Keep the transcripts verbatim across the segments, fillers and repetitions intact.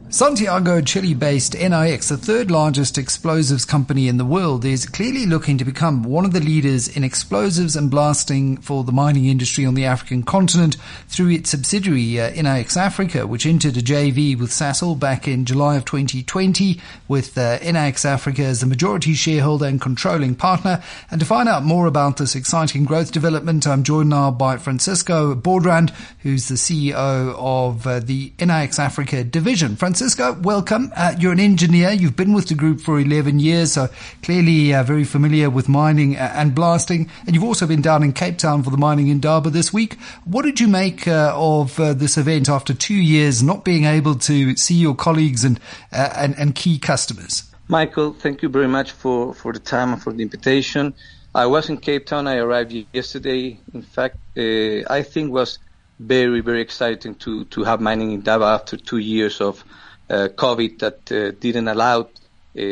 Santiago, Chile-based N I X, the third largest explosives company in the world, is clearly looking to become one of the leaders in explosives and blasting for the mining industry on the African continent through its subsidiary uh, N I X Africa, which entered a J V with Sasol back in July of twenty twenty, with uh, N I X Africa as the majority shareholder and controlling partner. And to find out more about this exciting growth development, I'm joined now by Francisco Bordrand, who's the C E O of uh, the N I X Africa division. Francisco, welcome. Uh, you're an engineer. You've been with the group for eleven years, so clearly uh, very familiar with mining and blasting. And you've also been down in Cape Town for the Mining Indaba this week. What did you make uh, of uh, this event after two years not being able to see your colleagues and, uh, and, and key customers? Michael, thank you very much for, for the time and for the invitation. I was in Cape Town. I arrived yesterday. In fact, uh, I think was very, very exciting to, to have Mining Indaba after two years of Uh, COVID that uh, didn't allow uh,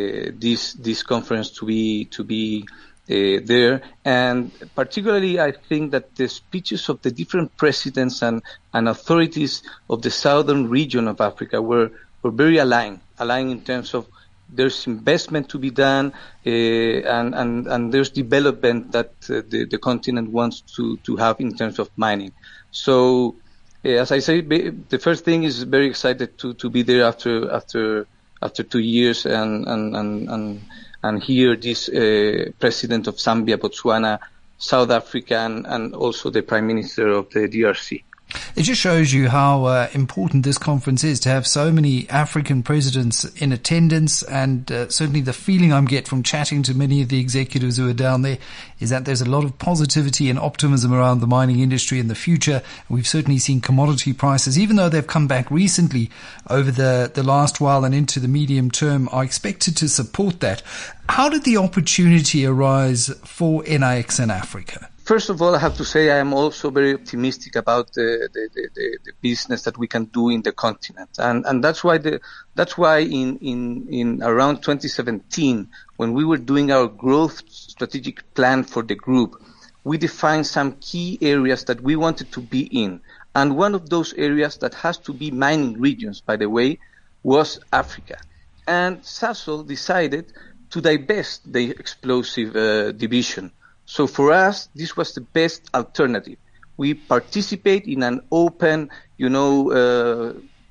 this this conference to be to be uh, there, and particularly I think that the speeches of the different presidents and, and authorities of the southern region of Africa were were very aligned, aligned in terms of there's investment to be done uh, and, and and there's development that uh, the the continent wants to to have in terms of mining. So. As I say, the first thing is very excited to, to be there after after after two years and and and and, and hear this uh, president of Zambia, Botswana, South Africa, and, and also the Prime Minister of the D R C. It just shows you how uh, important this conference is to have so many African presidents in attendance, and uh, certainly the feeling I'm get from chatting to many of the executives who are down there is that there's a lot of positivity and optimism around the mining industry in the future. We've certainly seen commodity prices, even though they've come back recently over the, the last while and into the medium term, are expected to support that. How did the opportunity arise for N I X in Africa? First of all, I have to say I am also very optimistic about the, the, the, the business that we can do in the continent, and and that's why the that's why in in in around twenty seventeen, when we were doing our growth strategic plan for the group, we defined some key areas that we wanted to be in, and one of those areas that has to be mining regions, by the way, was Africa, and Sasol decided to divest the explosive uh, division. So for us, this was the best alternative. We participate in an open, you know, uh,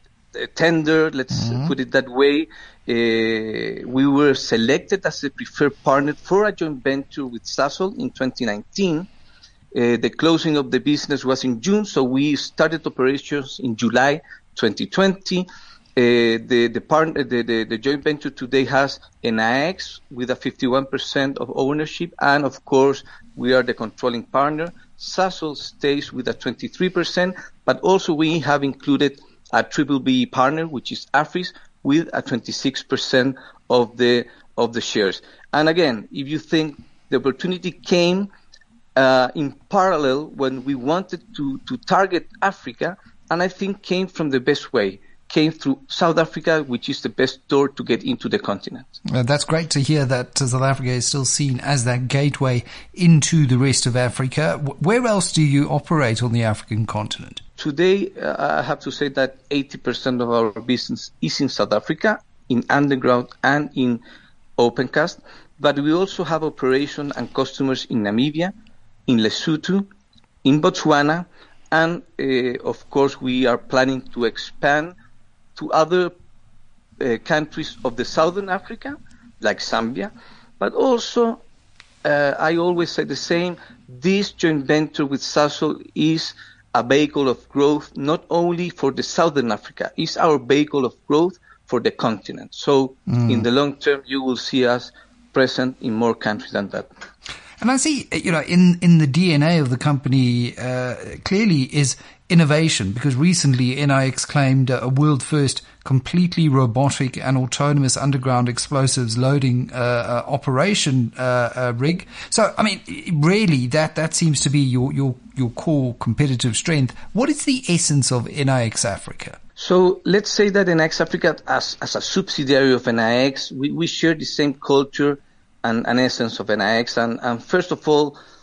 tender, let's mm-hmm. put it that way. Uh, we were selected as the preferred partner for a joint venture with Sasol in twenty nineteen. Uh, the closing of the business was in June, so we started operations in July twenty twenty. Uh, the the, part, the, the the joint venture today has N I X with a fifty-one percent of ownership, and of course we are the controlling partner. Sasol stays with a twenty-three percent, but also we have included a triple B partner, which is Afris, with a twenty-six percent of the of the shares. And again, if you think the opportunity came uh, in parallel when we wanted to to target Africa, and I think came from the best way. Came through South Africa, which is the best door to get into the continent. Uh, that's great to hear that uh, South Africa is still seen as that gateway into the rest of Africa. W- where else do you operate on the African continent? Today, uh, I have to say that eighty percent of our business is in South Africa, in underground and in open cast. But we also have operation and customers in Namibia, in Lesotho, in Botswana, and uh, of course we are planning to expand to other uh, countries of the Southern Africa, like Zambia, but also, uh, I always say the same, this joint venture with Sasol is a vehicle of growth, not only for the Southern Africa, it's our vehicle of growth for the continent. So mm. in the long term, you will see us present in more countries than that. And I see, you know, in, in the D N A of the company, uh, clearly is innovation, because recently N I X claimed a world first completely robotic and autonomous underground explosives loading, uh, uh operation, uh, uh, rig. So, I mean, really that, that seems to be your, your, your core competitive strength. What is the essence of N I X Africa? So let's say that N I X Africa, as, as a subsidiary of N I X, we, we share the same culture and an essence of N I X. And, and first of all,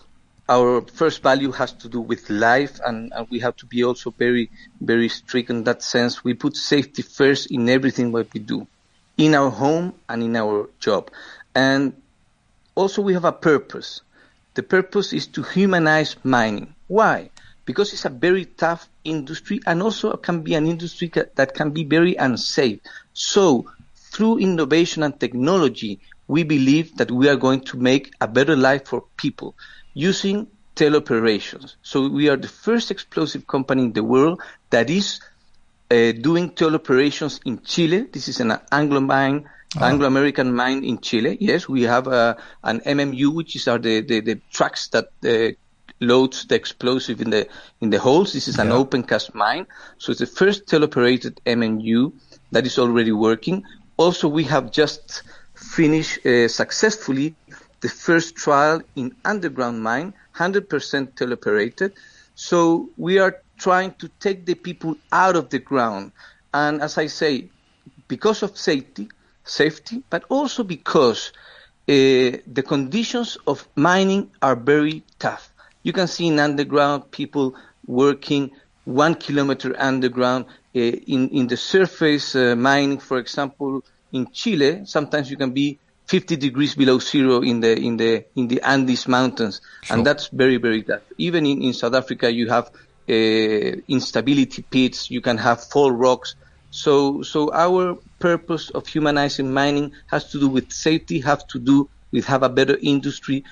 our first value has to do with life, and, and we have to be also very, very strict in that sense. We put safety first in everything what we do, in our home and in our job. And also we have a purpose. The purpose is to humanize mining. Why? Because it's a very tough industry, and also can be an industry that can be very unsafe. So through innovation and technology, we believe that we are going to make a better life for people using teleoperations. So we are the first explosive company in the world that is uh, doing teleoperations in Chile. This is an Anglo mine, oh. Anglo-American mine in Chile. Yes, we have uh, an M M U, which is are the, the, the trucks that uh, loads the explosive in the in the holes. This is an yeah. open cast mine. So it's the first teleoperated M M U that is already working. Also, we have just finished uh, successfully the first trial in underground mine, one hundred percent teleoperated. So we are trying to take the people out of the ground. And as I say, because of safety, safety, but also because uh, the conditions of mining are very tough. You can see in underground people working one kilometer underground. Uh, in, in the surface uh, mining, for example, in Chile, sometimes you can be fifty degrees below zero in the in the in the Andes mountains, sure. and that's very very tough. Even in, in South Africa, you have uh, instability pits. You can have fall rocks. So so our purpose of humanizing mining has to do with safety, has to do with have a better industry,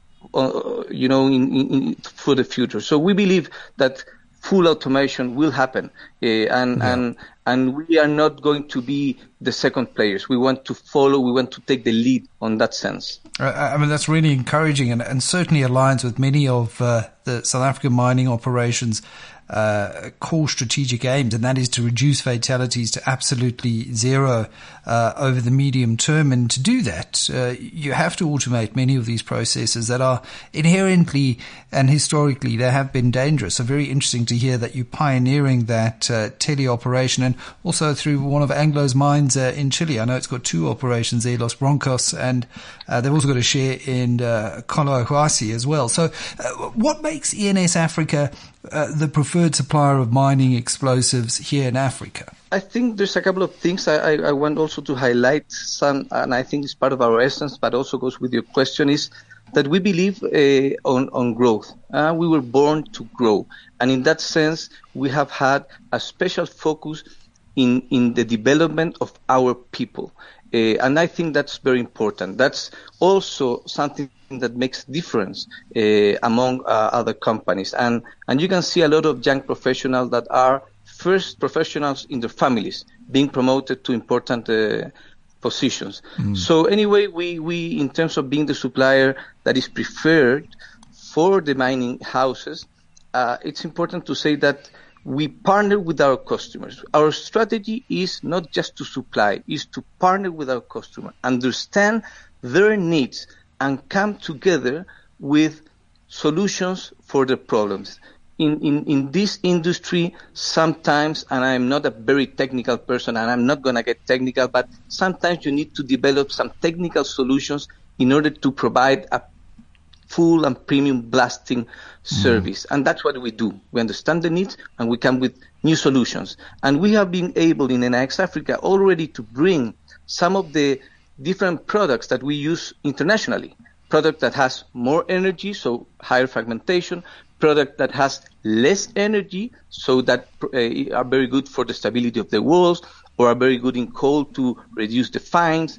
uh, you know, in, in, in, for the future. So we believe that full automation will happen, uh, and yeah. and and we are not going to be the second players. We want to follow. We want to take the lead on that sense. I mean, that's really encouraging, and, and certainly aligns with many of uh, the South African mining operations' uh, core strategic aims, and that is to reduce fatalities to absolutely zero uh, over the medium term. And to do that, uh, you have to automate many of these processes that are inherently and historically they have been dangerous. So very interesting to hear that you're pioneering that uh, teleoperation, and also through one of Anglo's mines uh, in Chile. I know it's got two operations there, Los Broncos, and uh, they've also got a share in uh, Collahuasi as well. So uh, what makes E N S Africa uh, the preferred supplier of mining explosives here in Africa? I think there's a couple of things I, I, I want also to highlight some, and I think it's part of our essence, but also goes with your question, is that we believe uh, on, on growth. Uh, we were born to grow. And in that sense, we have had a special focus in, in the development of our people. Uh, and I think that's very important. That's also something that makes difference uh, among uh, other companies. And, and you can see a lot of young professionals that are first professionals in their families being promoted to important uh, positions. Mm. So anyway, we, we, in terms of being the supplier that is preferred for the mining houses, uh, it's important to say that we partner with our customers. Our strategy is not just to supply, is to partner with our customer, understand their needs, and come together with solutions for their problems. In, in, in this industry, sometimes, and I'm not a very technical person, and I'm not going to get technical, but sometimes you need to develop some technical solutions in order to provide a full and premium blasting service. Mm. And that's what we do. We understand the needs and we come with new solutions. And we have been able in E N X Africa already to bring some of the different products that we use internationally. Product that has more energy, so higher fragmentation. Product that has less energy, so that uh, are very good for the stability of the walls, or are very good in cold to reduce the fines.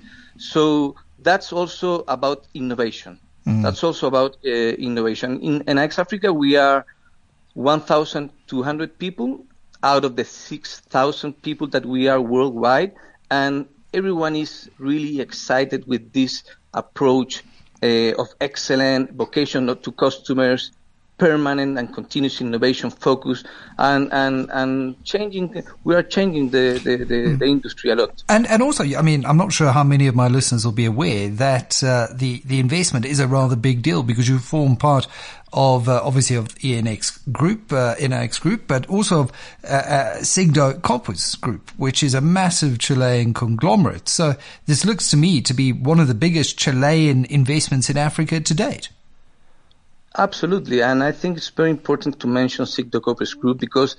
So that's also about innovation. Mm. That's also about uh, innovation. In, in Ex Africa, we are one thousand two hundred people out of the six thousand people that we are worldwide, and everyone is really excited with this approach uh, of excellent vocation to customers, permanent and continuous innovation focus, and and and changing. We are changing the the, the, mm. the industry a lot. And and also, I mean, I'm not sure how many of my listeners will be aware that uh, the the investment is a rather big deal, because you form part of uh, obviously of E N X Group, uh, E N X Group, but also of uh, uh, Sigdo Corpus Group, which is a massive Chilean conglomerate. So this looks to me to be one of the biggest Chilean investments in Africa to date. Absolutely. And I think it's very important to mention Citgo Group because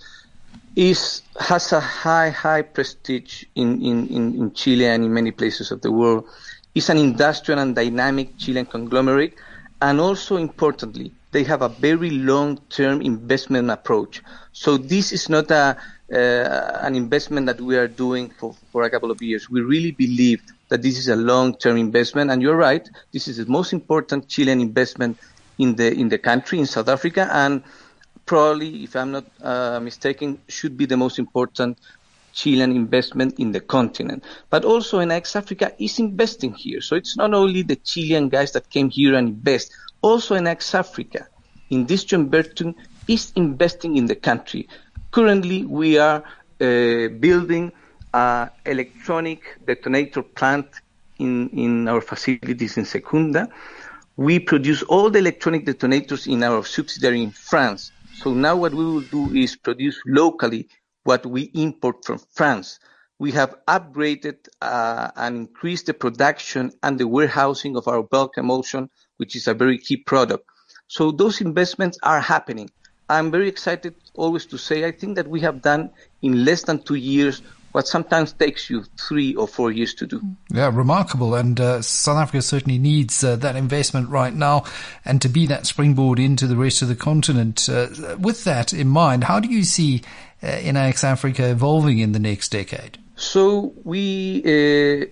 it has a high, high prestige in, in, in Chile and in many places of the world. It's an industrial and dynamic Chilean conglomerate. And also importantly, they have a very long-term investment approach. So this is not a, uh, an investment that we are doing for, for a couple of years. We really believe that this is a long-term investment. And you're right, this is the most important Chilean investment in the in the country, in South Africa, and probably, if I'm not uh, mistaken, should be the most important Chilean investment in the continent. But also, N I X Africa is investing here. So it's not only the Chilean guys that came here and invest. Also, N I X Africa, in this joint venture, is investing in the country. Currently, we are uh, building an electronic detonator plant in, in our facilities in Secunda. We produce all the electronic detonators in our subsidiary in France. So now what we will do is produce locally what we import from France. We have upgraded uh, and increased the production and the warehousing of our bulk emulsion, which is a very key product. So those investments are happening. I'm very excited always to say I think that we have done in less than two years what sometimes takes you three or four years to do. Yeah, remarkable. And uh, South Africa certainly needs uh, that investment right now and to be that springboard into the rest of the continent. Uh, with that in mind, how do you see uh, N I X Africa evolving in the next decade? So we uh,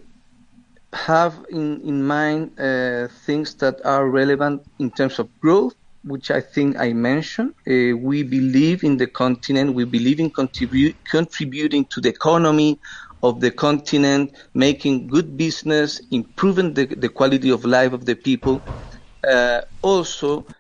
have in, in mind uh, things that are relevant in terms of growth, which I think I mentioned. Uh, we believe in the continent. We believe in contribu- contributing to the economy of the continent, making good business, improving the, the quality of life of the people. Uh, also, uh,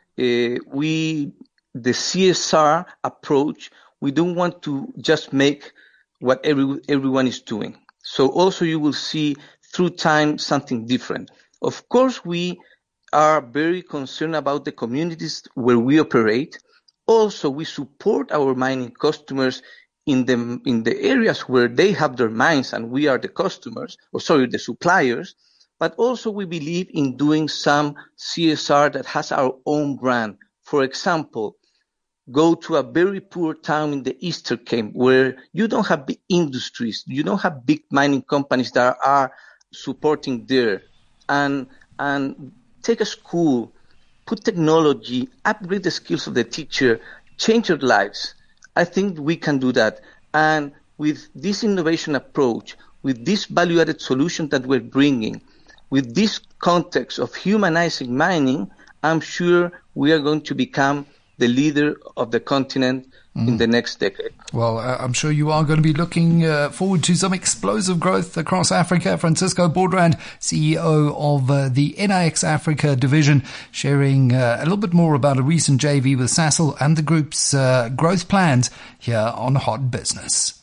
we, the C S R approach, we don't want to just make what every, everyone is doing. So also you will see through time something different. Of course, we are very concerned about the communities where we operate. Also, we support our mining customers in the in the areas where they have their mines and we are the customers, or sorry, the suppliers. But also we believe in doing some C S R that has our own brand. For example, go to a very poor town in the Eastern Cape where you don't have big industries, you don't have big mining companies that are supporting there. And and take a school, put technology, upgrade the skills of the teacher, change their lives. I think we can do that. And with this innovation approach, with this value-added solution that we're bringing, with this context of humanizing mining, I'm sure we are going to become the leader of the continent mm. in the next decade. Well, uh, I'm sure you are going to be looking uh, forward to some explosive growth across Africa. Francisco Bordrand, C E O of uh, the N I X Africa division, sharing uh, a little bit more about a recent J V with Sasol and the group's uh, growth plans here on Hot Business.